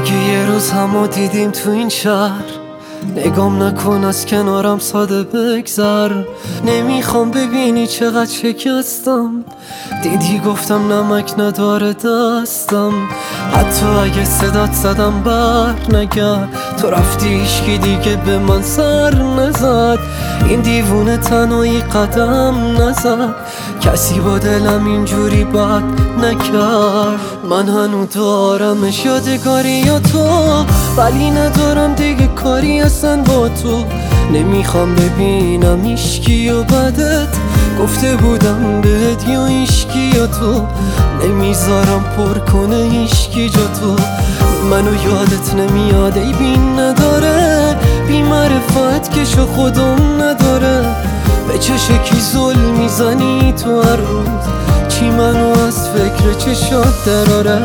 اگه یه روز همو دیدیم تو این شهر، نگام نکن از کنارم ساده بگذر. نمیخوام ببینی چقدر شکستم، دیدی گفتم نمک نداره دستم. حتی اگه صدات زدم بر نگرد، تو رفتی هیچکی دیگه به من سر نزد. این دیوونه تنهایی قدم نزد، کسی با دلم اینجوری بد نکرد. من هنو دارمش یادگاری یا تو، ولی ندارم دیگه کاری اصلا با تو. نمیخوام ببینم ایشکی و بدت، گفته بودم بهت یا ایشکی یا تو. نمیذارم پر کنه ایشکی جا تو. منو یادت نمیاد ای بین نداره، بی معرفت کشو خودم نداره. به چه شکلی ظلم میزنی تو هر روز، چی منو از فکر چشات دراره.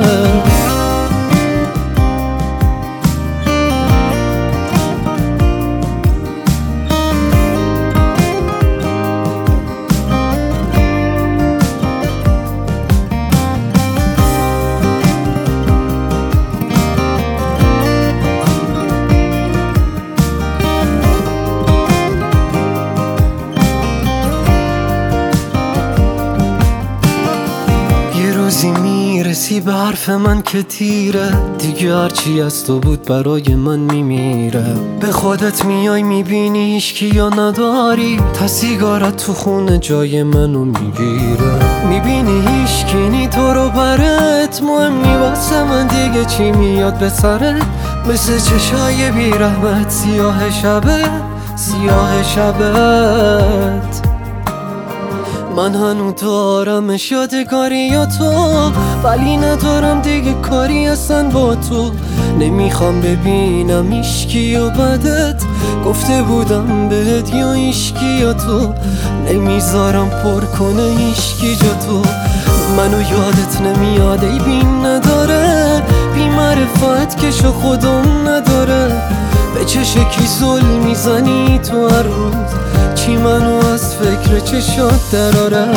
روزی میرسی به حرف من که تیره، دیگه هرچی از تو بود برای من میمیره. به خودت میای میبینی هیچکی یا نداری، تا سیگارت تو خونه جای منو میگیره. میبینی هیچکی نی تو رو برات مهم نی، واسه من دیگه چی میاد به سرت. مثل چشای بی رحمت سیاه شبت، سیاه شبت. من هنو دارمش یادگاری یا تو، ولی ندارم دیگه کاری اصلا با تو. نمیخوام ببینم ایشکی و بدت، گفته بودم بهت یا ایشکی یا تو. نمیذارم پر کنه ایشکی جا تو. منو یادت نمیاد ای بین نداره، بی معرفت کشو خودم نداره. به چه شکلی ظلم میزنی تو هر روز، چی منو از فکر چشات دراره.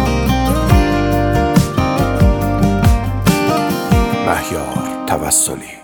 مهیار توسلی.